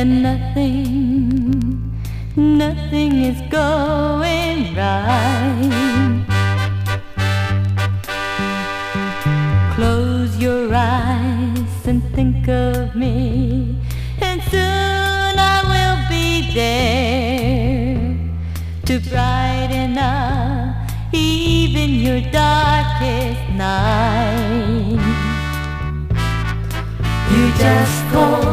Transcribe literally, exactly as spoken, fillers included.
and nothing, nothing is going right. Close your eyes and think of me, and soon I will be there to brighten up even your darkest night. You just hold